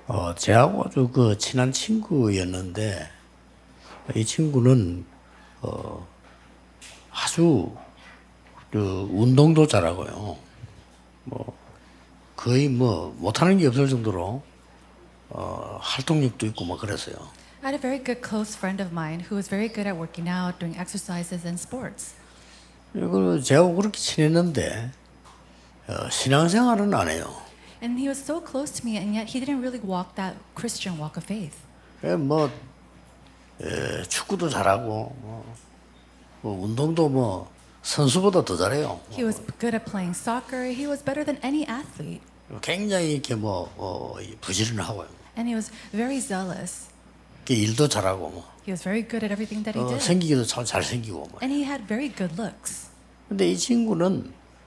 제하고 아주 그 친한 친구였는데 이 친구는 아주 그 운동도 잘하고요. 거의 뭐 못하는 게 없을 정도로 활동력도 있고 뭐 그랬어요. I had a very good close friend of mine who was very good at working out, doing exercises and sports. 그리고 제하고 그렇게 친했는데 신앙생활은 안 해요. And he was so close to me, and yet he didn't really walk that Christian walk of faith. 뭐 축구도 잘하고 뭐 운동도 뭐 선수보다 더 잘해요. He was good at playing soccer. He was better than any athlete. 굉장히 이렇게 부지런하고요. And he was very zealous. 일도 잘하고 뭐 He was very good at everything that he did. 생기기도 참 잘생기고 뭐. And he had very good looks. 근데 이 친구는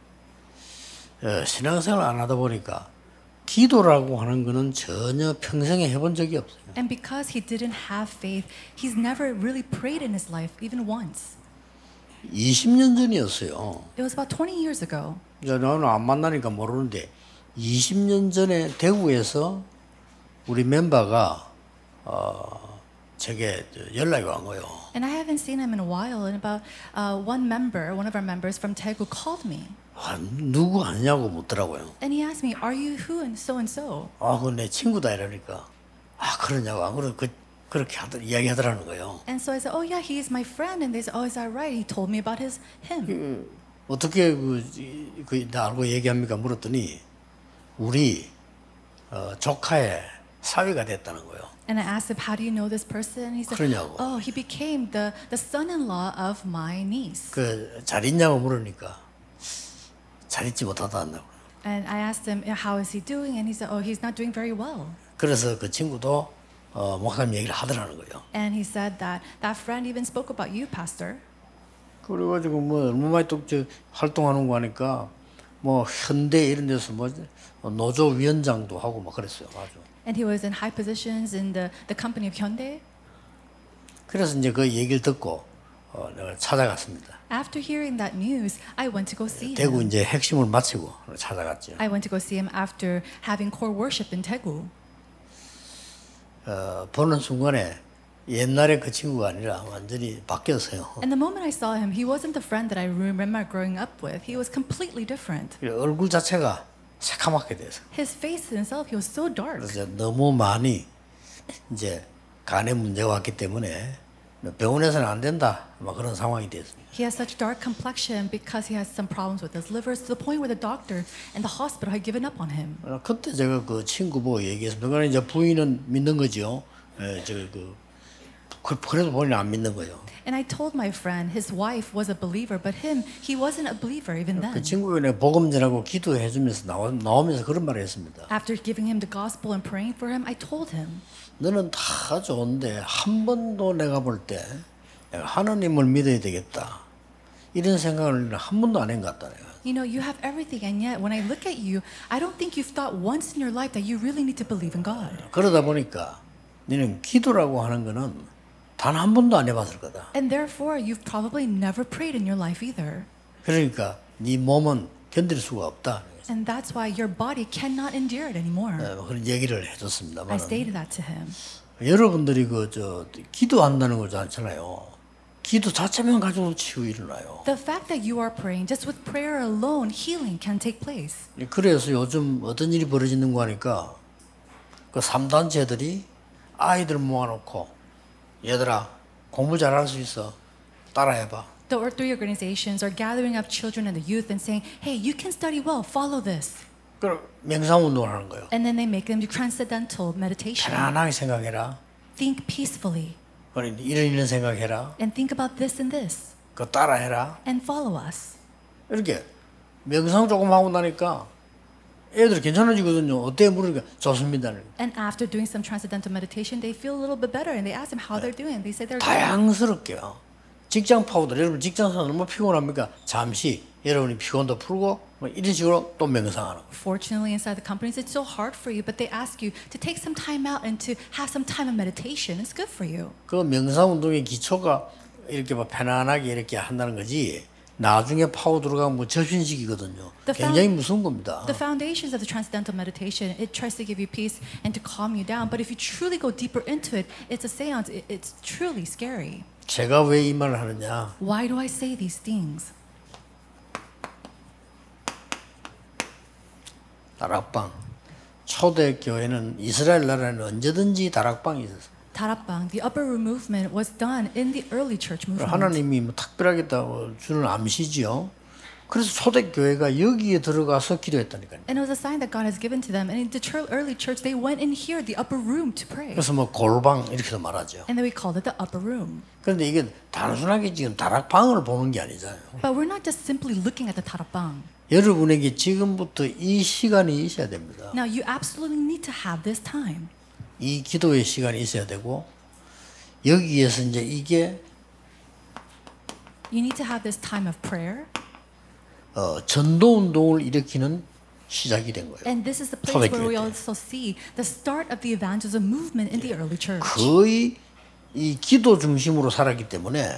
신앙생활 안 하다 보니까 기도라고 하는 거는 전혀 평생에 해본 적이 없어요. And because he didn't have faith, he's never really prayed in his life, even once. 20년 전이었어요. It was about 20 years ago. 이제 나는 안 만나니까 모르는데 20년 전에 대구에서 우리 멤버가 제게 연락이 온 거예요. And I haven't seen him in a while. And about one of our members from Daegu called me. 누구 아니냐고 묻더라고요. And he asked me, "Are you who and so and so?" 그건 내 친구다 이러니까 그러냐고 안 그렇게 이야기하더라는 거예요. And so I said, "Oh yeah, he is my friend." And they said, "Oh, is that right?" He told me about his hymn. 어떻게 나 알고 얘기합니까? 물었더니 우리 조카의 사위가 됐다는 거예요. And I asked him, "How do you know this person?" And he said, 그러냐고. "Oh, he became the son-in-law of my niece." 잘 있냐고 물으니까 잘 있지 못하다고. And I asked him, "How is he doing?" And he said, "Oh, he's not doing very well." 그래서 그 친구도 목사님 얘기를 하더라는 거예요. And he said that that friend even spoke about you, pastor. 그래가지고 뭐 얼마 만에 또 활동하는 거 하니까 뭐 현대 이런 데서 뭐 노조 위원장도 하고 막 그랬어요. 아주. And he was in high positions in the company of Hyundai. 그래서 이제 그 얘기를 듣고 내가 찾아갔습니다. After hearing that news, I went to go see 대구 him. 이제 핵심을 마치고 찾아갔죠. I went to go see him after having core worship in Daegu. 보는 순간에 옛날에 그 친구가 아니라 완전히 바뀌었어요. And the moment I saw him, he wasn't the friend that I remember growing up with. He was completely different. 얼굴 자체가 새카맣게 돼서. His face himself, he was so dark. 그래서 너무 많이 이제 간에 문제가 왔기 때문에 병원에서는 안 된다. 막 그런 상황이 됐습니다. He has such dark complexion because he has some problems with his liver to the point where the doctor and the hospital had given up on him. 그때 제가 그 친구 보고 얘기했습니다. 그러니까 이제 부인은 믿는 거죠. 그래도 본인은 안 믿는 거예요. And I told my friend his wife was a believer, but he wasn't a believer even 그 then. 친구가 내가 복음 전하고 기도해 주면서 나오면서 그런 말을 했습니다. After giving him the gospel and praying for him, I told him, 너는 다 좋은데 한 번도 내가 볼 때 내가 하나님을 믿어야 되겠다. 이런 생각을 한 번도 안 한 것 같다. 내가. you know, you have everything, and yet when I look at you, I don't think you've thought once in your life that you really need to believe in God. 그러다 보니까 너는 기도라고 하는 거는 단 한 번도 안 해봤을 거다. And therefore, you've probably never prayed in your life either. 그러니까 네 몸은 견딜 수가 없다. And that's why your body cannot endure it anymore. 그런 얘기를 I 해줬습니다만 stated that to him. 여러분들이 기도한다는 거 있잖아요. 기도 자체만 가지고 치유 일어나요. The fact that you are praying, just with prayer alone, healing can take place. 그래서 요즘 어떤 일이 벌어지는 거 하니까 그 3단체들이 아이들 모아놓고 얘들아 공부 잘할 수 있어 따라해봐. The three organizations are gathering up children and the youth and saying, "Hey, you can study well, follow this." 그럼 명상 운동을 하는 거예요. And then they make them do transcendental meditation. 편안하게 생각해라. Think peacefully 이런 생각해라. and think about this and this 그거 따라해라. and follow us. 이렇게 명상 조금 하고 나니까 애들이 괜찮아지거든요. 어때 물으니까 좋습니다. And after doing some transcendental meditation, they feel a little bit better and they ask them how they're doing. They say they're good. 다양스럽게요. 직장 파고들 여러분 직장에서 너무 피곤합니까? 잠시 여러분이 피곤도 풀고 뭐 이런 식으로 또 명상하는 거예요. Fortunately, inside the companies, it's so hard for you, but they ask you to take some time out and to have some time of meditation. It's good for you. 그 명상 운동의 기초가 이렇게 뭐 편안하게 이렇게 한다는 거지 나중에 파고 들어가면 뭐 접신식이거든요. The 굉장히 무서운 겁니다. The foundations of the transcendental meditation, it tries to give you peace and to calm you down. But if you truly go deeper into it, it's a seance. It's truly scary. 제가 왜 이 말을 하느냐? Why do I say these things? 다락방. 초대교회는 이스라엘 나라에는 언제든지 다락방이 있었어요. Tarapang, the upper room movement was done in the early church movement. 하나님이 뭐 특별하게 주는 암시지요. 그래서 초대교회가 여기에 들어가서 기도했다니까요. And it was a sign that God has given to them. And in the early church, they went in here, the upper room, to pray. 그래서 뭐 골방 이렇게도 말하죠. And then we called it the upper room. 그런데 이게 단순하게 지금 다락방을 보는 게 아니잖아요. But we're not just simply looking at the tarapang. 여러분에게 지금부터 이 시간이 있어야 됩니다. Now, you absolutely need to have this time. 이 기도의 시간이 있어야 되고 여기에서 이제 이게 You need to have this time of prayer. 전도 운동을 일으키는 시작이 된 거예요. And this is the place where we 초대교회 때. also see the start of the evangelism movement in the early church. 거의 이 기도 중심으로 살았기 때문에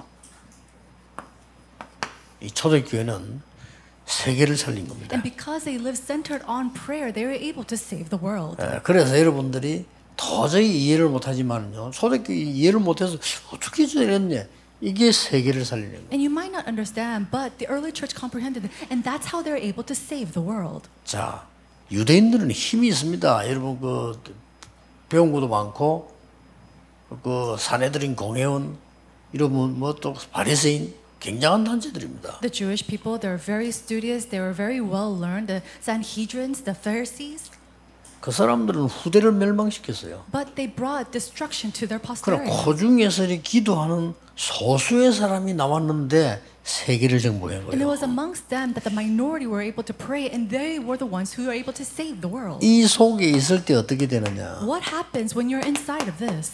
이 초대교회는 세계를 살린 겁니다. And because they lived centered on prayer, they were able to save the world. 그래서 여러분들이 도저히 이해를 못하지만요. 초대교회 이해를 못해서 어떻게 저랬냐. 이게 세계를 살리는 거예요. And you might not understand, but the early church comprehended it, and that's how they're able to save the world. 자, 유대인들은 힘이 있습니다. 여러분 그 배운 것도 많고 그 사내들인 공회원 이런 뭐또 바리새인 굉장한 단체들입니다. The Jewish people, they're very studious, they were very well learned. The Sanhedrins, the Pharisees, 그 사람들은 후대를 멸망시켰어요. but they brought destruction to their 그럼 posterity. 그 중에서 기도하는 소수의 사람이 나왔는데 세계를 정복한 And it 거예요. was amongst them that the minority were able to pray, and they were the ones who were able to save the world. 이 속에 있을 때 어떻게 되느냐? What happens when you're inside of this?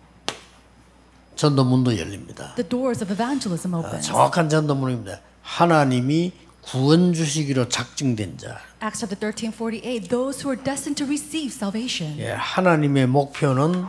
전도문도 열립니다. The doors of evangelism open. 정확한 전도문입니다. 하나님이 구원 주시기로 작정된 자. Acts chapter 13:48. Those who are destined to receive salvation. 예, 하나님의 목표는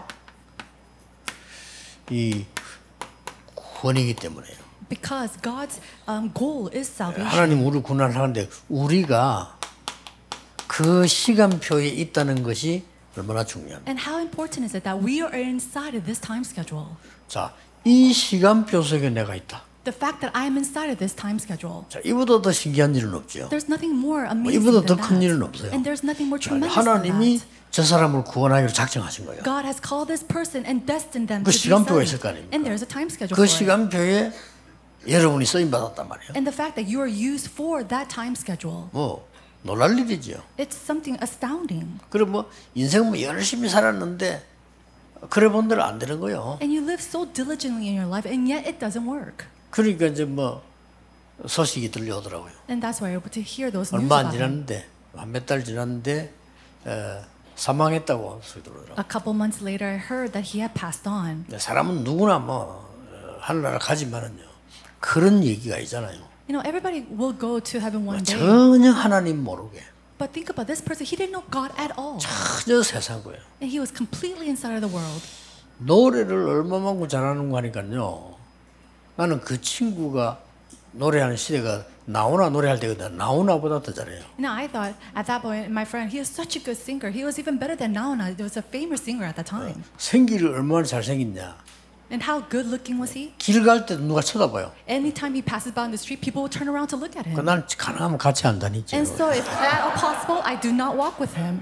이 구원이기 때문에요. Because God's goal is salvation. 하나님 우리를 구원하는데 우리가 그 시간표에 있다는 것이 얼마나 중요합니다. And how important is it that we are inside of this time schedule? 자, 이 시간표 속에 내가 있다. The fact that I am inside of this time schedule. 자, 이보다 더 신기한 일은 없죠. There's nothing more amazing 이보다 than 더 큰 일은 that. 없어요. And there's nothing more tremendous than 하나님이 that. 저 사람을 구원하기로 작정하신 거예요. God has called this person and destined them 그 to be 시간표가 saved. 있을 거 아닙니까? And there's a time schedule 그 for it. 시간표에 여러분이 쓰임 받았단 말이에요. And the fact that you are used for that time schedule. 뭐 놀랄 일이죠. It's something astounding. 그럼 뭐 인생 뭐 열심히 살았는데 그래 본 대로 안 되는 거예요. And you live so diligently in your life, and yet it doesn't work. 그러니까 이제 뭐 소식이 들려오더라고요. And that's why you're able to hear those news 얼마 안 about him. 지났는데 한 몇 달 지났는데 사망했다고 소리 들어오더라고요. A couple months later, I heard that he had passed on. 사람은 누구나 뭐 하늘나라 가지만은요 그런 얘기가 있잖아요. You know, everybody will go to heaven one day. 전혀 하나님 모르게 But think about this person. He didn't know God at all. 전혀 세상 거예요. And he was completely inside of the world. 노래를 얼마만큼 잘하는 거 하니까요. 나는 그 친구가 노래하는 시대가 나오나 노래할 때거든. 나오나보다 더 잘해요. You know, I thought at that point, my friend, he was such a good singer. He was even better than Naona. He was a famous singer at that time. 생기를 얼마나 잘생겼냐. And how good looking was he? 길 갈 때도 누가 쳐다봐요. Anytime he passes by on the street, people will turn around to look at him. 난 가능하면 같이 안 다니죠. And so, if at all possible, I do not walk with him.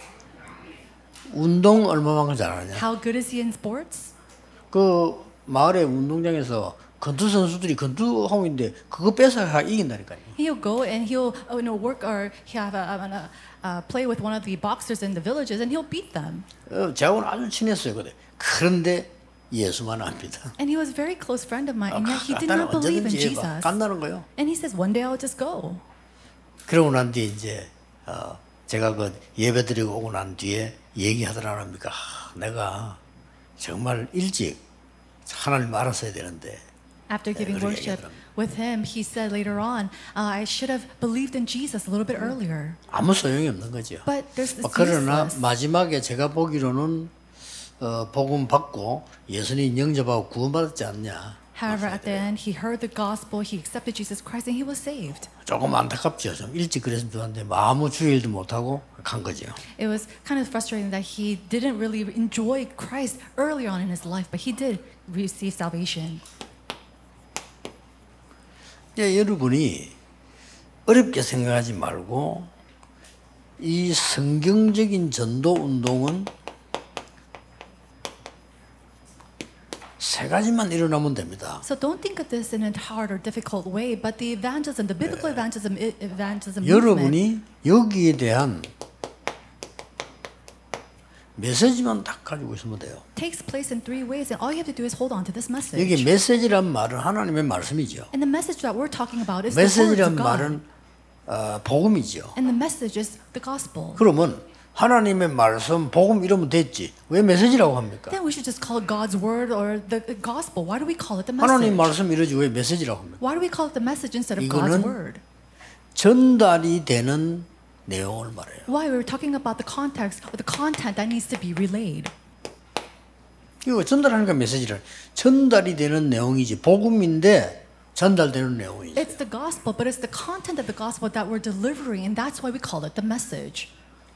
운동 얼마만큼 잘하냐. How good is he in sports? 그 마을의 운동장에서 권투 선수들이 권투하고 있는데 그거 뺏어가 이긴다니까요. He'll go and he'll work or he have play with one of the boxers in the villages, and he'll beat them. 저하고는 아주 친했어요. 그런데 예수만 압니다. And he was a very close friend of mine, and yet he did 간다는 not believe in 언제든지 해봐. Jesus. 간다는 거요. And he says, one day I'll just go. 그러고 난 뒤에 이제 제가 그 예배 드리고 오고 난 뒤에 얘기하더라 합니까? 내가 정말 일찍 하나님 알았어야 되는데. After giving 그렇게 worship 얘기하더랍니다. with him, he said later on, I should have believed in Jesus a little bit earlier. 아무 소용이 없는 거죠. But there's this 그러나 useless. 마지막에 제가 보기로는 복음 받고 예수님 영접하고 구원받았지 않냐. However, at the end, he heard the gospel, he accepted Jesus Christ, and he was saved. 조금 안타깝죠. 좀 일찍 그랬으면 좋았는데 아무 주일도 못하고 간 거죠. It was kind of frustrating that he didn't really enjoy Christ early on in his life, but he did receive salvation. 여러분이 어렵게 생각하지 말고 이 성경적인 전도 운동은 세 가지만 일어나면 됩니다. So don't think of this in a hard or difficult way, but the evangelism, the biblical evangelism movement 여러분이 여기에 대한 메시지만 딱 가지고 있으면 돼요. takes place in three ways, and all you have to do is hold on to this message. 여기 메시지란 말은 하나님의 말씀이죠. And the message that we're talking about is the words 메시지란 of God. 말은 복음이죠. And the message is the gospel. 그러면 하나님의 말씀, 복음 이러면 됐지. 왜 메시지라고 합니까? Then we should just call it God's word or the gospel. Why do we call it the 하나님 message? 말씀 이러지 왜 메시지라고 합니까? Why do we call it the message instead of 이거는 God's word? 전달이 되는 내용을 말해요. Why we're talking about the context or the content that needs to be relayed. 이거 전달하니까 메시지를 전달이 되는 내용이지 복음인데 전달되는 내용이지. It's the gospel, but it's the content of the gospel that we're delivering, and that's why we call it the message.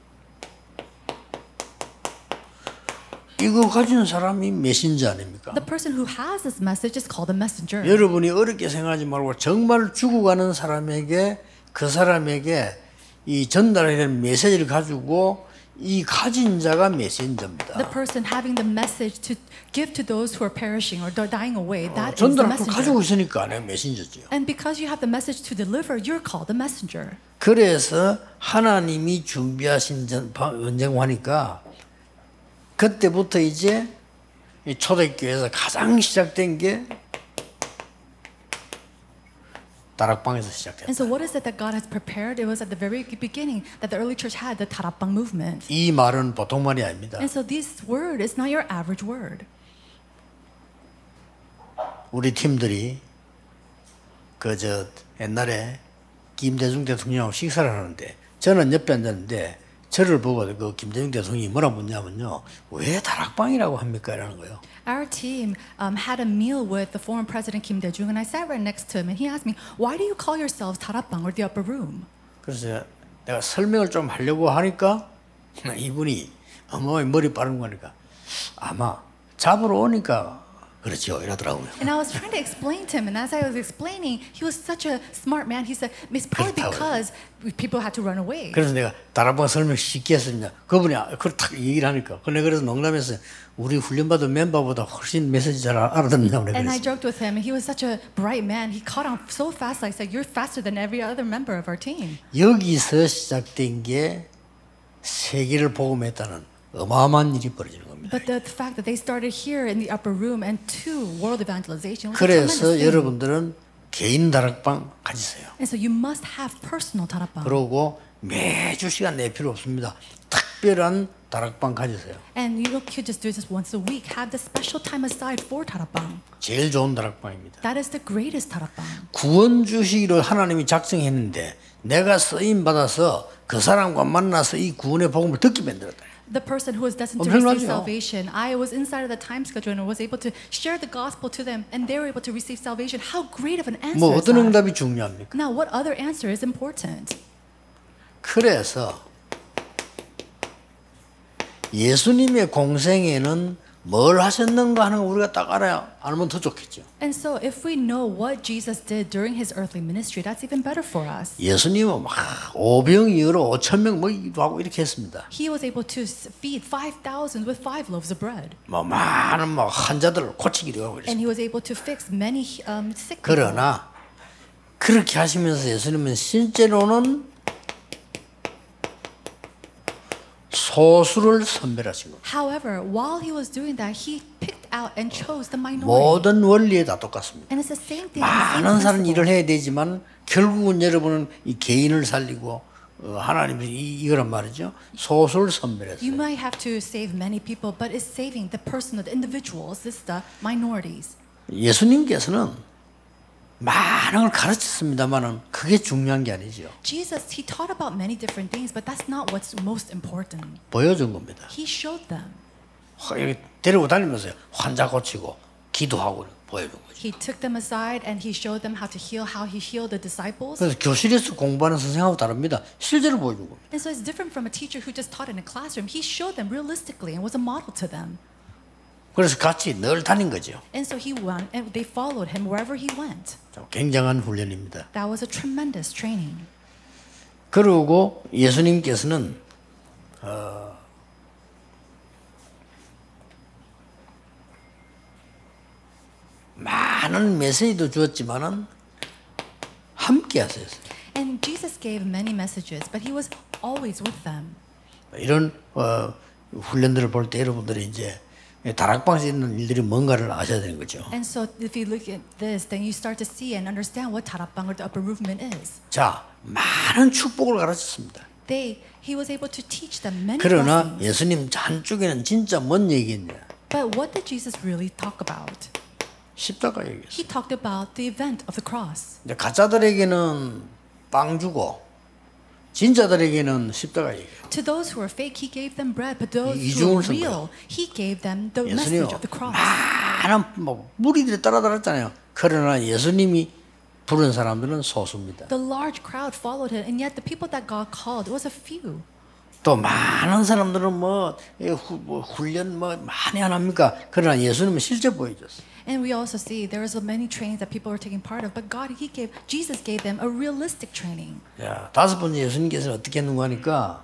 이거 가진 사람이 메신저 아닙니까? The person who has this message is called a messenger. 여러분이 어렵게 생각하지 말고 정말 죽어가는 사람에게 그 사람에게 이 전달해야 되는 메시지를 가지고 이 가진 자가 메신저입니다. The person having the message to give to those who are perishing or dying away, that is the 전달을 또 messenger. 가지고 있으니까 내가 메신저죠. And because you have the message to deliver, you're called the messenger. 그래서 하나님이 준비하신 언쟁하니까 그때부터 이제 이 초대교회에서 가장 시작된 게 다락방에서 시작됐다. And so what is it that God has prepared? It was at the very beginning that the early church had the 다락방 movement. 이 말은 보통 말이 아닙니다. And so this word is not your average word. 우리 팀들이 그저 옛날에 김대중 대통령하고 식사를 하는데 저는 옆에 앉았는데 저를 보고 그 김대중 대통령이 뭐라 묻냐면요. 왜 다락방이라고 합니까? 이라는 거예요. Our team had a meal with the former president Kim Dae-jung, and I sat right next to him, and he asked me, "Why do you call yourselves 다락방 or the upper room?" 그래서 내가 설명을 좀 하려고 하니까 이분이 어머 머리 빠른 거니까 아마 잡으러 오니까 그렇죠 이러더라고요. And I was trying to explain to him, and as I was explaining, he was such a smart man. He said, "It's probably because people had to run away." 그래서 내가 다락방 설명 쉽게 했습니다. 그분이 그걸 탁 얘기를 하니까 근데 그래서 농담해서 우리 훈련받은 멤버보다 훨씬 메시지 잘 알아듣는다고 And I 그랬어요. joked with him, and he was such a bright man. He caught on so fast. I said, "You're faster than every other member of our team." 여기서 시작된 게 세계를 복음했다는 어마어마한 일이 벌어지는 겁니다. But the fact that they started here in the upper room and to world evangelization was a tremendous 그래서 thing. 여러분들은 개인 다락방 가지세요. And so you must have personal 다락방. 그러고 매주 시간 낼 필요 없습니다. 특별한 다락방 가지세요. And you don't could just do this once a week. Have the special time aside for 다락방. 제일 좋은 다락방입니다. That is the greatest 다락방. 구원 주시기로 하나님이 작정했는데 내가 쓰임 받아서 그 사람과 만나서 이 구원의 복음을 듣게 만들었다. The person who was destined to receive 엄청나죠? salvation, I was inside of the time schedule and was able to share the gospel to them, and they were able to receive salvation. How great of an answer 뭐 is 어떤 that? 응답이 중요합니까? Now, what other answer is important? 그래서 예수님의 공생에는 뭘 하셨는가 하는 거 우리가 딱 알면 더 좋겠죠. And so, if we know what Jesus did during his earthly ministry, that's even better for us. 예수님은 막 오병이어로 5,000명 먹이기도 하고 이렇게 했습니다. He was able to feed 5,000 with 5 loaves of bread. 뭐 많은 막 환자들을 고치기도 하고 And 그랬어요. he was able to fix many sick people. 그러나 그렇게 하시면서 예수님은 실제로는 소수를 선별하신 겁니다. However, while he was doing that, he picked out and chose the minority. 모든 원리에 다 똑같습니다. And it's the same thing. 많은 사람 일을 해야 되지만 결국은 여러분은 이 개인을 살리고 하나님이 이거란 말이죠. 소수를 You 선별했어요. might have to save many people, but it's saving the person, the individuals, it's the minorities. 예수님께서는 많은 걸 가르쳤습니다만은 그게 중요한 게 아니죠. Jesus, he taught about many different things, but that's not what's most important. 보여준 겁니다. He showed them. 이렇게 데리고 다니면서요. 환자 고치고 기도하고 보여준 거죠. He took them aside and he showed them how to heal, how he healed the disciples. 그래서 교실에서 공부하는 선생하고 다릅니다. 실제로 보여준 겁니다. And so it's different from a teacher who just taught in a classroom. He showed them realistically and was a model to them. 그래서 같이 늘 다닌 거죠. And so he went and they followed him wherever he went. 참 굉장한 훈련입니다. That was a tremendous training. 그리고 예수님께서는 많은 메시지도 주었지만은 함께 하셨어요. And Jesus gave many messages, but he was always with them. 이런 훈련들을 볼 때 여러분들이 이제 다락방에서 있는 일들이 뭔가를 아셔야 되는 거죠. And so if you look at this, then you start to see and understand what 다락방 or the upper movement is. 자, 많은 축복을 가르쳤습니다. He was able to teach them many 그러나 blessings. 예수님 한쪽에는 진짜 뭔 얘기했냐? But what did Jesus really talk about? 십자가 얘기했어요. He talked about the event of the cross. 이제 가짜들에게는 빵 주고 진짜들에게는 십자가 얘기해요. To those who were fake, he gave them bread, but those who 이중을 were 쓴 real, he gave them the 예수님은 message of the cross. 많은 뭐 무리들이 따라다녔잖아요. 그러나 예수님이 부른 사람들은 소수입니다. The large crowd followed him, and yet the people that God called, it was a few. 또 많은 사람들은 뭐 훈련 뭐 많이 안 합니까? 그러나 예수님은 실제 보여줬어요. And we also see there was many trainings that people were taking part of, but Jesus gave them a realistic training. 자, 다섯 번째 예수님께서는 어떻게 했는가 하니까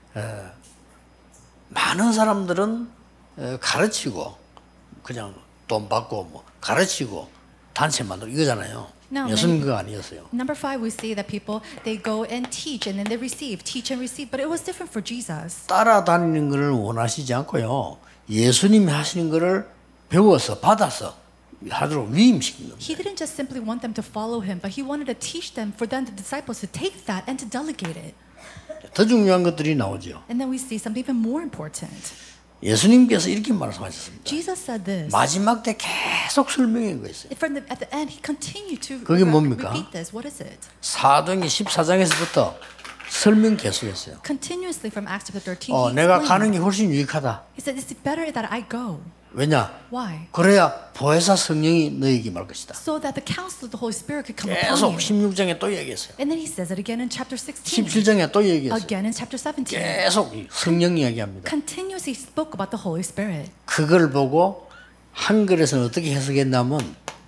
많은 사람들은 가르치고 그냥 돈 받고 뭐 가르치고 단체 만들고 이거잖아요. No, 예수님 그거 아니었어요. Number 5, we see that people, they go and teach and then they receive, teach and receive, but it was different for Jesus. 따라다니는 것을 원하시지 않고요. 예수님이 하시는 것을 배워서 받아서 하도록 위임시킨 겁니다. He didn't just simply want them to follow him, but he wanted to teach them, for them, the disciples, to take that and to delegate it. 더 중요한 것들이 나오죠. And then we see something even more important. 예수님께서 이렇게 말씀하셨습니다. Jesus said this. 마지막 때 계속 설명해 거였어요. At the end, he continued to 그게 뭡니까? repeat this. What is it? 사도행전 14장에서부터 설명 계속했어요. Continuously from Acts chapter 13, he 내가 가는 explained. 게 훨씬 유익하다. He said, it's better that I go. 왜냐? Why? 그래야 보혜사 성령이 너에게 말 것이다. So that the counsel of the Holy Spirit could come upon 계속 you. 16장에 또 얘기했어요. And then he says it again in chapter 16. 17장에 또 얘기했어요. Again in chapter 17. 계속 성령 이야기합니다. Continuously spoke about the Holy Spirit. 그걸 보고 한글에서는 어떻게 해석했냐면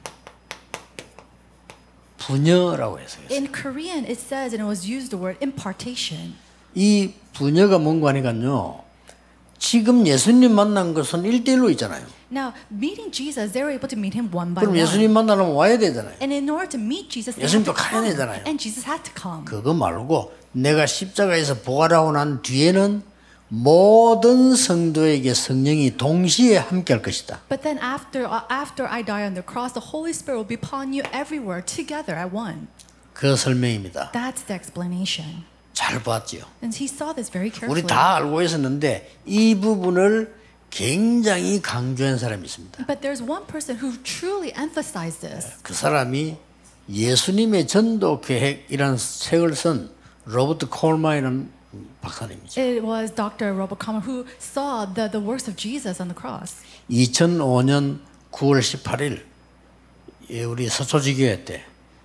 부녀라고 해석했어요. In Korean, it says, and it was used the word impartation. 이 부녀가 뭔가 하니까요. 지금 예수님 만난 것은 1대1로 있잖아요. Now, meeting Jesus, they were able to meet him one by 그럼 one. 예수님 만나려면 와야 되잖아요. And in order to meet Jesus, they had 예수님도 to 가야 come. 되잖아요. And Jesus had to come. 그거 말고 내가 십자가에서 부활하고 난 뒤에는 모든 성도에게 성령이 동시에 함께할 것이다. But then after I die on the cross, the Holy Spirit will be upon you everywhere together at one. 그 설명입니다. That's the explanation. 잘 봤지요. And he saw this very carefully. 우리 다 알고 있었는데 이 부분을 굉장히 강조한 사람이 있습니다. But there's one person who truly emphasized this. 그 사람이 예수님의 전도 계획이라는 책을 쓴 로버트 콜만이라는 박사님이죠. It was Dr. Robert Comer who saw the works of Jesus on the cross. 2005년 9월 18일 우리 서초지교회 때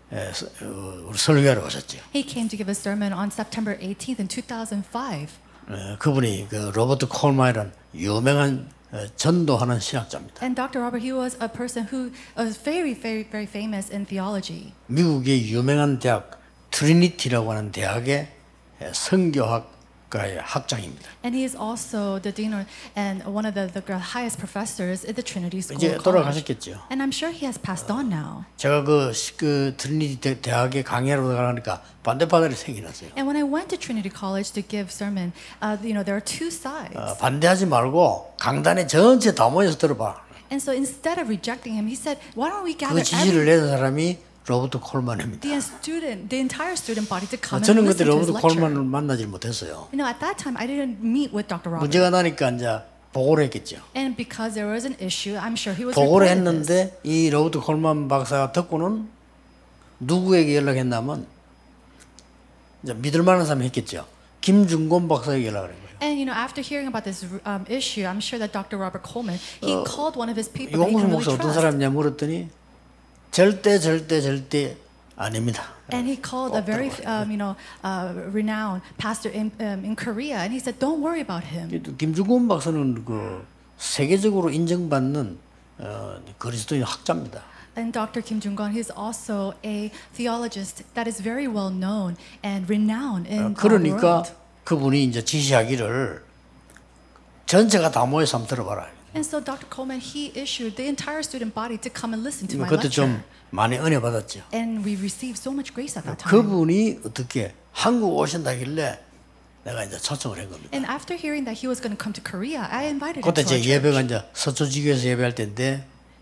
우리 설교하러 오셨죠. He came to give a sermon on September 18th in 2005. 그분이 그 로버트 콜만이라는 유명한 전도하는 신학자입니다. And Dr. Robert, he was a person who was very, very, very famous in theology. 미국의 유명한 대학 트리니티라고 하는 대학의 성교학과의 학장입니다. And he is also the dean and one of the highest professors at the Trinity School 이제 College. 돌아가셨겠죠. And I'm sure he has passed on now. 제가 그 트리니티 대학에 강의하러 가니까 반대파들이 생겨났어요. And when I went to Trinity College to give sermon, there are two sides. 반대하지 말고 강단에 전체 다 모여서 들어봐. And so instead of rejecting him, he said, why don't we 그 gather 지시를 내는 사람이 로버트 콜만입니다. the entire student body to come and 저는 그때 listen to his 로버트 lecture. 콜만을 만나지 못했어요. You know, at that time, I didn't meet with Dr. Robert. 문제가 나니까 이제 보고를 했겠죠. And because there was an issue, I'm sure he was 보고를 reported this. 했는데 이 로버트 콜만 박사가 듣고는 누구에게 연락했냐면 이제 믿을 만한 사람이 했겠죠. 김중곤 박사에게 연락을 한 거예요. And after hearing about this issue, I'm sure that Dr. Robert Coleman, he called one of his people that he 이공수 can really 목사 어떤 trust. 사람이냐 물었더니 절대 아닙니다. And he called a very, renowned pastor in Korea, and he said, "Don't worry about him." 김중곤 박사는 그 세계적으로 인정받는 그리스도인 학자입니다. And Dr. Kim Jung-gon, he's also a theologist that is very well known and renowned in the 그러니까 world. 그분이 이제 지시하기를 전체가 다 모여서 한번 들어봐라. And so Dr. Coleman, he issued the entire student body to come and listen to my 그때 좀 lecture. 많이 은혜 받았죠. And we received so much grace at that time. 그분이 어떻게 한국 오신다길래 내가 이제 초청을 한 겁니다. And after hearing that he was going to come to Korea, I invited him 그때 to our 제 예배가 church. 이제 서초지교에서 예배할 때인데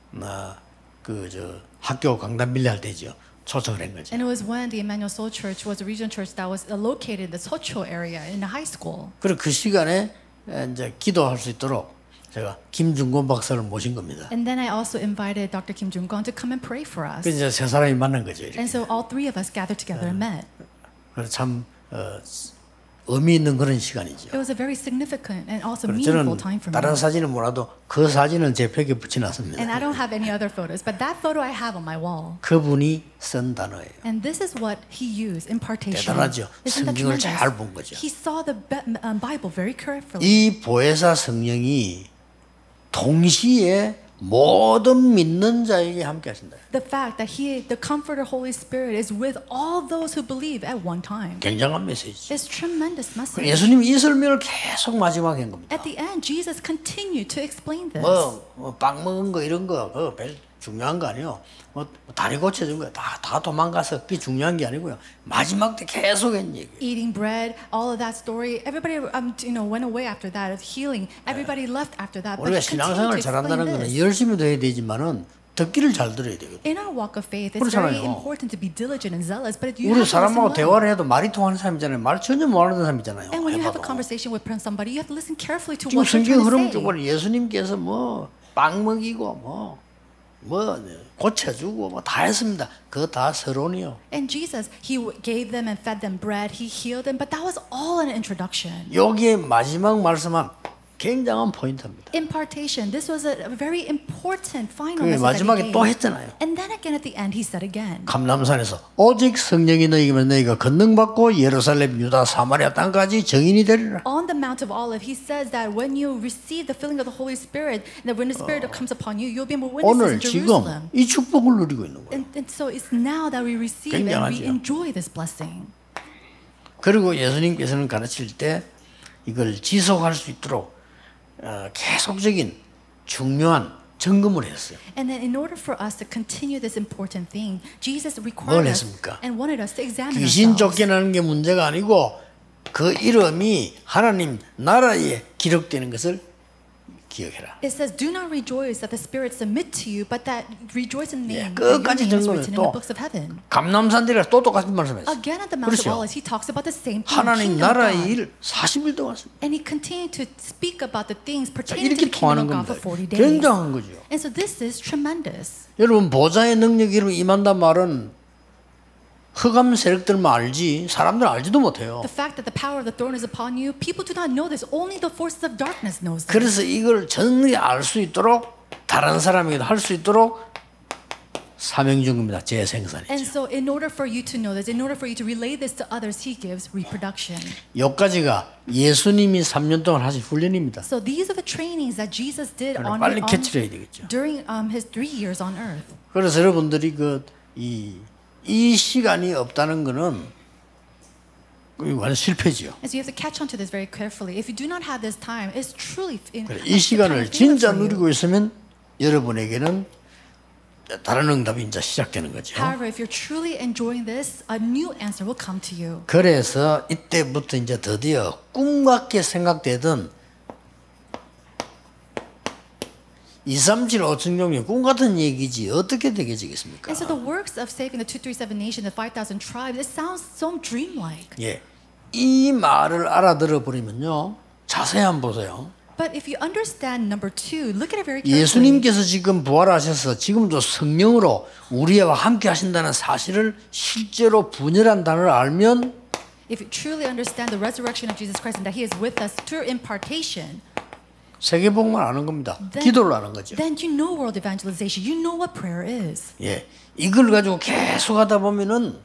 학교 강단 밀려할 때죠. 초청을 한 거죠. And it was when the Emmanuel Soul Church was a regional church that was located in the Socho area in the high school. 그리고 그 시간에 이제 기도할 수 있도록 제가 김중곤 박사를 모신 겁니다. And then I also invited Dr. Kim Jung-gon to come and pray for us. 그래서 이제 세 사람이 만난 거죠. 이렇게. And so all three of us gathered together and met. 그래서 참 의미 있는 그런 시간이죠. It was a very significant and also 그래서 meaningful 저는 time for 다른 me. 사진은 몰라도 그 사진은 제 벽에 붙여놨습니다. And I don't have any other photos, but that photo I have on my wall. 그분이 쓴 단어예요. And this is what he used, impartation. 대단하죠. Isn't that 성경을 tremendous? 잘 본 거죠. He saw the Bible very carefully. 이 보혜사 성령이 동시에 모든 믿는 자에게 함께 하신다. The fact that the Comforter Holy Spirit is with all those who believe at one time. 굉장한 메시지. It's tremendous message. 예수님이 이 설명을 계속 마지막에 한 겁니다. At the end, Jesus continued to explain this. 빵 먹은 거 이런 거 그거 별 중요한 거 아니에요. 다리 고쳐준 거 다 도망가서 그게 중요한 게 아니고요. 마지막 때 계속 한 얘기. Eating bread, all of that story. Everybody, went away after that. Of healing, everybody left after that. But 우리가 he continued 신앙생활을 to 잘한다는 explain 거는 this. 열심히도 해야 되지만은 듣기를 잘 들어야 되거든. In our walk of faith, it's very 그렇잖아요. important to be diligent and zealous. But you 우리 have to listen 사람하고 well. 대화를 해도 말이 통하는 사람이잖아요. 말 전혀 못 하는 사람이잖아요. And when you have a 해봐도. conversation with somebody, you have to listen carefully to 지금 what they're 성경 trying 흐름 to say. 쪽으로 예수님께서 빵 먹이고 고쳐주고 다 했습니다. 그거 다 서론이요. And Jesus, he gave them and fed them bread. He healed them, but that was all an introduction. 여기에 마지막 말씀은 굉장한 포인트입니다. Impartation. This was a very important final 그 message that 마지막에 he 또 gave. 했잖아요. And then again at the end, he said again. 감람산에서 오직 성령이 너희면 너희가 권능받고 예루살렘, 유다, 사마리아 땅까지 증인이 되리라. On the Mount of Olive, he says that when you receive the filling of the Holy Spirit, that when the Spirit comes upon you, you'll be able to witnesses 오늘 in 지금 Jerusalem. 이 축복을 누리고 있는 거예요. And so it's now that we receive and we 굉장하죠. enjoy this blessing. 그리고 예수님께서는 가르칠 때 이걸 지속할 수 있도록 계속적인 중요한 점검을 했어요. And then in order for us to continue this important thing, Jesus 뭘 required us 했습니까? and wanted us to examine 귀신 ourselves. 쫓겨나는 게 문제가 아니고 그 이름이 하나님 나라에 기록되는 것을 기억해라. It says, "Do not rejoice that the spirits submit to you, but that rejoice in the 예, name that your 끝까지 name is 점검해. written in 또 the books of heaven." 감람산들이라 또 똑같은 말씀했어요. Again at the Mount of 그렇죠. Olives, he talks about the same thing. 하나님 kingdom of 나라의 God. 일 40일 동안 했습니다. And he continued to speak about the things 자, pertaining to 이렇게 the kingdom 통하는 of God 겁니다. for 40 days. 굉장한 거죠. And so this is tremendous. 여러분 보좌의 능력이 이름 임한단 말은 흑암 세력들만 알지 사람들은 알지도 못해요. The fact that the power of the throne is upon you, people do not know this. Only the forces of darkness knows this. 그래서 이걸 전히 알 수 있도록 다른 사람에게도 할 수 있도록 사명 준 겁니다. And 재생산이죠. so in order for you to know this, in order for you to relay this to others, he gives reproduction. 여기까지가 예수님이 3년 동안 하신 훈련입니다. So these are the trainings that Jesus did on, 빨리 캐치를 해야 되겠죠. during his 3 years on earth. 그래서 여러분들이 이 시간이 없다는 거는 완전 실패지요. And so you have to catch on to this very carefully. If you do not have this time, it's truly 이 시간을 진짜 누리고 있으면 여러분에게는 다른 응답이 이제 시작되는 거죠. However, if you're truly enjoying this, a new answer will come to you. 그래서 이때부터 이제 드디어 꿈 같게 생각되던 237 5천 종류 꿈 같은 얘기지 어떻게 되겠습니까? And so the works of saving the 237 nation, the 5,000 tribes, it sounds so dreamlike. 예, 이 말을 알아들어 버리면요 자세히 한번 보세요. But if you understand number 2, look at it very carefully. 예수님께서 지금 부활하셔서 지금도 성령으로 우리와 함께 하신다는 사실을 실제로 분열한 단어를 알면 If you truly understand the resurrection of Jesus Christ and that He is with us through impartation, 세계복음을 아는 겁니다. 기도를 아는 거죠. then you know world evangelization. You know what prayer is. 예, 이걸 가지고 계속 하다 보면은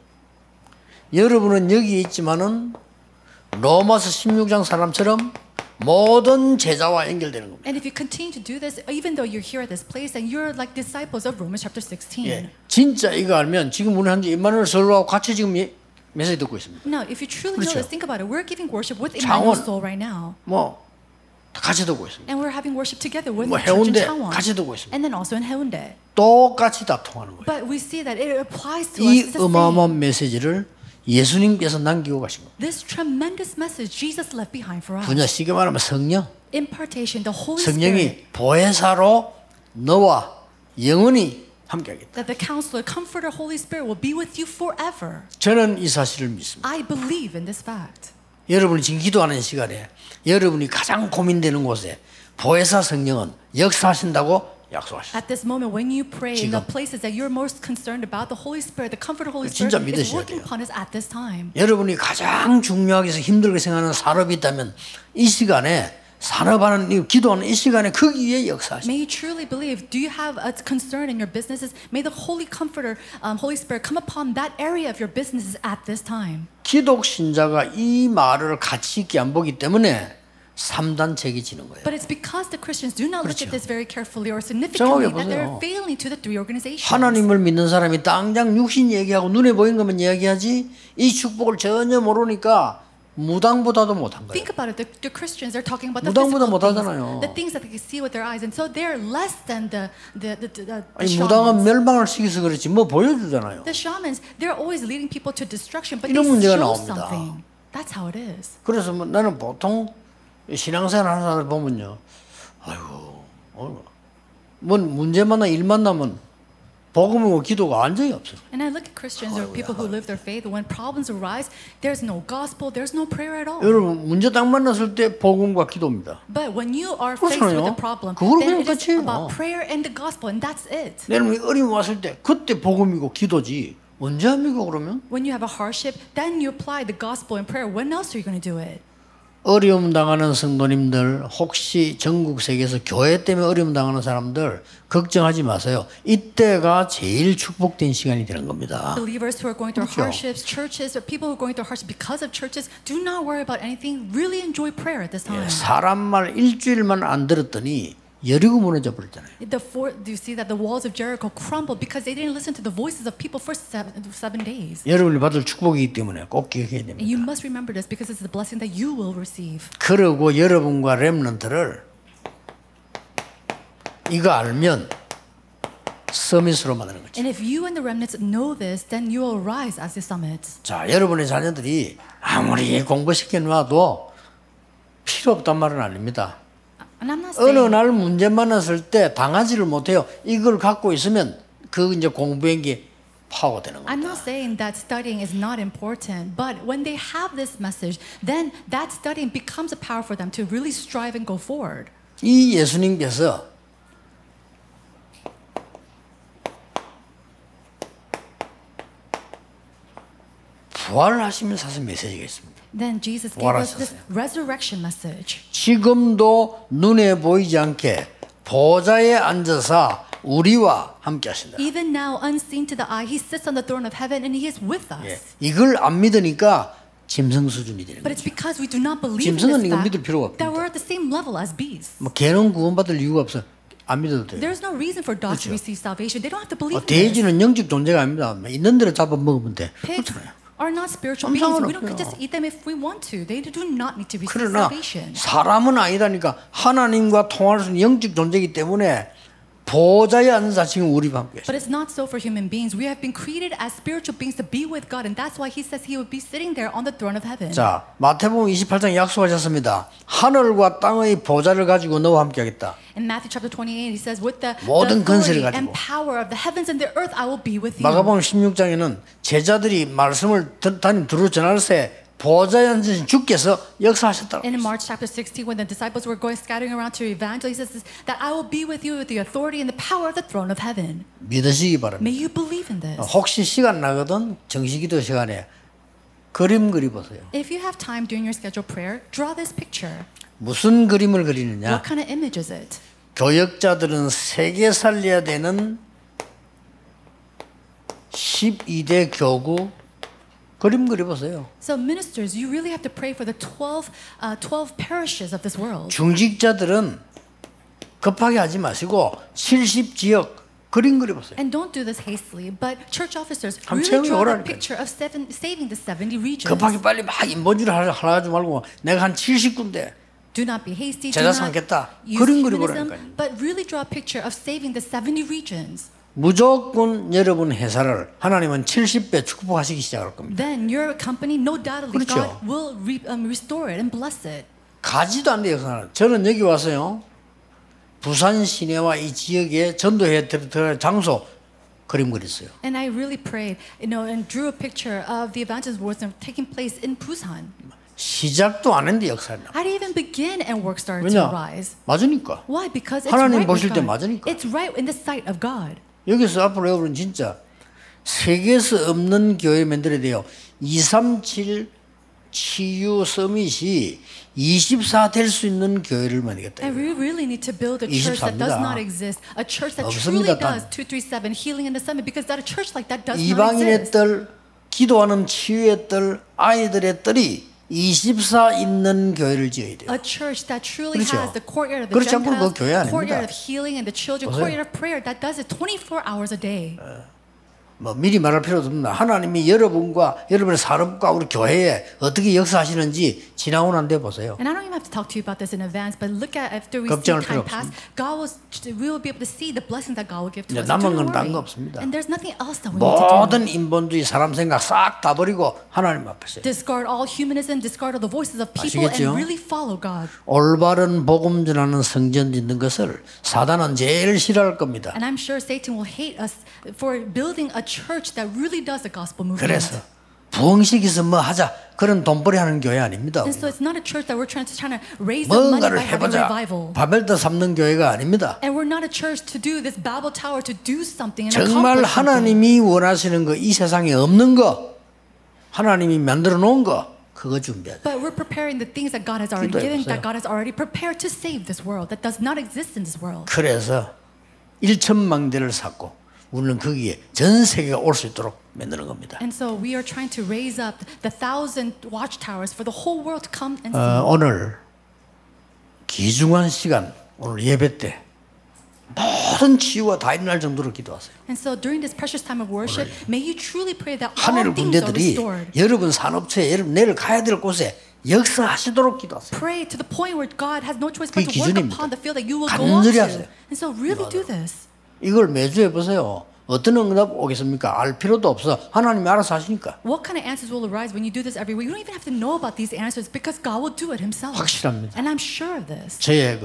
여러분은 여기 있지만은 로마서 16장 사람처럼 모든 제자와 연결되는 겁니다. And if you continue to do this, even though you're here at this place, and you're like disciples of Romans chapter 16. 예, 진짜 이거 알면 지금 우리 현재 임마누엘 설교하고 같이 지금 메시지 듣고 있습니다. Now, if you truly know 그렇죠. this, think about it. We're giving worship with 창원. Emmanuel Soul right now. 뭐 같이 듣고 있습니다. And we're having worship together with 뭐 the church in 해운대 Changwon. 같이 듣고 있습니다. And then also in Haeundae. 똑같이 다 통하는 거예요. But we see that it applies to us. 이 It's the same. 어마어마한 메시지를 예수님께서 남기고 가신 겁니다. This tremendous message Jesus left behind for us. 분야 쉽게 말하면 성령, Impartation, the Holy Spirit. 성령이 보혜사로 너와 영원히 함께하겠다. That the Counselor, Comforter, Holy Spirit will be with you forever. 저는 이 사실을 믿습니다. I believe in this fact. 여러분이 지금 기도하는 시간에 여러분이 가장 고민되는 곳에 보혜사 성령은 역사하신다고 약속하셨어요. At this moment, when you pray in the 지금. places that you're most concerned about, the Holy Spirit, the Comforter, Holy 진짜 Spirit is 믿으셔야 working 돼요. upon us at this time. 여러분이 가장 중요하게 해서 힘들게 생각하는 산업이 있다면 이 시간에 산업하는 이 기도하는 이 시간에 거기에 역사하십니다. May you truly believe. Do you have a concern in your businesses? May the Holy Comforter, Holy Spirit, come upon that area of your businesses at this time. 기독 신자가 이 말을 가치 있게 안 보기 때문에 3단 책이 지는 거예요. But it's because the Christians do not look at 그렇죠. this very carefully or significantly 정확히 that they're 보세요. failing to the three organizations. 하나님을 믿는 사람이 당장 육신 얘기하고 눈에 보이는 것만 이야기하지 이 축복을 전혀 모르니까 무당보다도 못한 거예요. Think about it. The Christians are talking about the 무당보다 physical 못하잖아요. things, the things that they can see with their eyes, and so they're less than the 아니 무당은 shamans. 멸망을 시켜서 그렇지 뭐 보여주잖아요. The shamans, they're always leading people to destruction, but 이런 they 문제가 show 나옵니다. something. That's how it is. 그래서 뭐 나는 보통 신앙생활 하는 사람들 보면요, 아이고, 뭐 문제 만나 일 만나면 복음이고 기도가 완전히 없어요. And I look at Christians or people who live their faith. When problems arise, there's no gospel, there's no prayer at all. 여러분 문제 딱 만났을 때 복음과 기도입니다. But when you are faced with a problem, 그거로 then 그냥 it is 끝이에요. about prayer and the gospel, and that's it. 여러분 어려움 왔을 때 그때 복음이고 기도지 언제 합니까 그러면? When you have a hardship, then you apply the gospel and prayer. When else are you going to do it? 어려움 당하는 성도님들 혹시 전국 세계에서 교회 때문에 어려움 당하는 사람들 걱정하지 마세요. 이때가 제일 축복된 시간이 되는 겁니다. Believers who are going through 그렇죠. hardships, churches, or people who are going through hardships because of churches, do not worry about anything. Really enjoy prayer at this time. 사람 말 일주일만 안 들었더니 여리고 무너져 버렸잖아요. Do you see that the walls of Jericho crumbled because they didn't listen to the voices of people for seven days? 여러분이 받을 축복이기 때문에 꼭 기억해야 됩니다. And you must remember this because it's the blessing that you will receive. 그러고 여러분과 렘넌트를 이거 알면 서밋으로 만드는 거죠. And if you and the remnants know this, then you will rise as the summits. 자, 여러분의 자녀들이 아무리 공부시켜 놔도 필요 없단 말은 아닙니다. And I'm not 어느 saying 날 문제 만났을 때 당하지를 못해요. 이걸 갖고 있으면 그 이제 공부한 게 파워되는 I'm 겁니다. not saying that studying is not important, but when they have this message, then that studying becomes a power for them to really strive and go forward. 이 예수님께서 부활하시면서 하신 메시지가 있습니다. Then Jesus gave us this 부활하셨어요. resurrection message. 지금도 눈에 보이지 않게 보좌에 앉아서 우리와 함께 하신다. Even now, unseen to the eye, He sits on the throne of heaven and He is with us. 예, 이걸 안 믿으니까 짐승 수준이 되는 But 거죠. it's because we do not believe in 짐승은 this 이거 fact 믿을 필요가 that 없습니다. we're at the same level as beasts. 뭐 개는 구원받을 이유가 없어. 안 믿어도 돼요. There's no reason for dogs to 그렇죠. receive salvation. They don't have to believe in this. 돼지는 영적 존재가 아닙니다. 있는 대로 잡아 먹으면 돼. Pigs 그렇잖아요. are not spiritual 아무 beings. 상관 We don't 없어요. just eat them if we want to. They do not need to receive 그러나 salvation. 사람은 아니다니까 하나님과 통할 수 있는 영적 존재이기 때문에 보좌에 앉아서 지금 우리와 함께 But it's not so for human beings. We have been created as spiritual beings to be with God, and that's why He says He would be sitting there on the throne of heaven. 자, 마태복음 28장 약속하셨습니다. 하늘과 땅의 보좌를 가지고 너와 함께 하겠다. In Matthew chapter 28, He says, "With the 모든 권세를 authority and 가지고. power of the heavens and the earth, I will be with you." 마가복음 16장에는 제자들이 말씀을 단임 두루 전할 때 보좌에 앉으신 주께서 역사하셨다고. And in Mark chapter 16, when the disciples were going scattering around to evangelize, He says that I will be with you with the authority and the power of the throne of heaven. 믿으시기 바랍니다. May you believe in this. 혹시 시간 나거든 정식기도 시간에 그림 그려보세요. If you have time during your scheduled prayer, draw this picture. 무슨 그림을 그리느냐? What kind of image is it? 교역자들은 세계 살려야 되는 12대 교구 그림 그려보세요. So ministers, you really have to pray for the 12 parishes of this world. 중직자들은 급하게 하지 마시고 70지역 그림 그려보세요. And don't do this hastily, but church officers 한번 really draw 채우라니까요. a picture of saving the 70 regions. 급하게 빨리 막 인본주의를 하지 말고 내가 한 70군데 Do not be hasty. Do 제자 not 삼겠다. use 그림 humanism, 그려보라니까요. but really draw a picture of saving the 70 regions. 무조건 여러분 회사를 하나님은 70배 축복하시기 시작할 겁니다. Then your company, no doubtly, 그렇죠. God will restore it and bless it. 가지도 않는 역사는 저는 여기 와서요. 부산 시내와 이 지역에 전도회 들어갈 장소 그림 그렸어요. And I really prayed, and drew a picture of the evangelism works taking place in Busan. 시작도 안 했는데 역사는. I didn't even begin and work started to 왜냐? arise. 맞으니까. Why? Because it's 하나님 right with 보실 때 God. 맞으니까. It's right in the sight of God. 여기서 앞으로 여러분 진짜 세계에서 없는 교회 만들어야 돼요. 237 치유 서밋이 24 될 수 있는 교회를 만들겠다. And we really need to build a church that does 24입니다. not exist. A church that 없습니다, truly does 단. 237 healing in the summit, because that a church like that does not 이방인의 exist. 뜰, 기도하는 치유의 뜰, 아이들의 뜰이 24 있는 교회를 지어야 돼요. A church that truly 그렇죠. has the courtyard of the 그렇지 않고는 Gentiles, 그거 교회 아닙니다. courtyard of healing and the children, 보세요. courtyard of prayer that does it 24 hours a day. 뭐 미리 말할 필요도 없습니다. 하나님이 여러분과 여러분의 산업과 우리 교회에 어떻게 역사하시는지 지나고 난 뒤에 보세요. And I don't even have to talk to you about this in advance, but look at after we see 걱정할 time 필요 pass, we will be able to see the blessings that God will give to 이제 us. 남은 Don't 건 딴 거 worry. 없습니다. And there's nothing else that we need to do. 모든 인본주의 사람 생각 싹 다 버리고 하나님 앞에서 Discard all humanism, discard all the voices of people, 아시겠죠? and really follow God. 올바른 복음 전하는 성전 짓는 것을 사단은 제일 싫어할 겁니다. And I'm sure Satan will hate us for building a church that really does the gospel movement. 그래서 부흥식에서 뭐 하자 그런 돈벌이 하는 교회 아닙니다. And so it's not a church that we're trying to raise up money 뭔가를 by having 해보자. revival. 바벨도 삼는 교회가 아닙니다. And we're not a church to do this Babel Tower to do something and 정말 accomplish something. 하나님이 원하시는 거, 이 세상에 없는 거, 하나님이 만들어 놓은 거, 그거 준비해야 돼. But we're preparing the things that God has already 기도해 given, that 보세요. God has already prepared to save this world, that does not exist in this world. 그래서 1천망대를 쌓고 우리는 거기에 전 세계가 올 수 있도록 만드는 겁니다. And so we are trying to raise up the 1,000 watchtowers for the whole world to come and see. 오늘 귀중한 시간, 오늘 예배 때 모든 치유가 다 일어날 정도로 기도하세요. And so during this precious time of worship, may you truly pray that all 하늘 things are 군대들이 restored. 여러분 산업체에 여러분 내일 가야 될 곳에 역사하시도록 기도하세요. Pray to the point where God has no choice but 그게 to work 기준입니다. upon the field that you will go on 간절히 to. 하세요. And so really do this. 이걸 매주 해보세요. 어떤 응답 오겠습니까? 알 필요도 없어. 하나님이 알아서 하시니까. What kind of answers will arise when you do this every week? You don't even have to know about these answers because God will do it Himself. 확실합니다. And I'm sure of this. 저의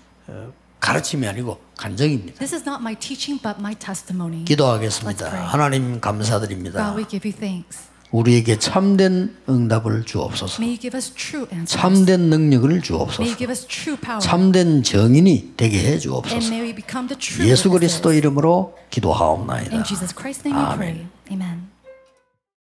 가르침이 아니고 간증입니다. This is not my teaching, but my testimony. 기도하겠습니다. Let's pray. 하나님 감사드립니다. God, we give you thanks. 우리에게 참된 응답을 주옵소서. May you give us true answers. 참된 능력을 May you 주옵소서. give us true power. 참된 정인이 되게 해 And 주옵소서. may we become the true 예수 witnesses. 그리스도 이름으로 기도하옵나이다. In Jesus Christ's name we 아멘. pray. Amen.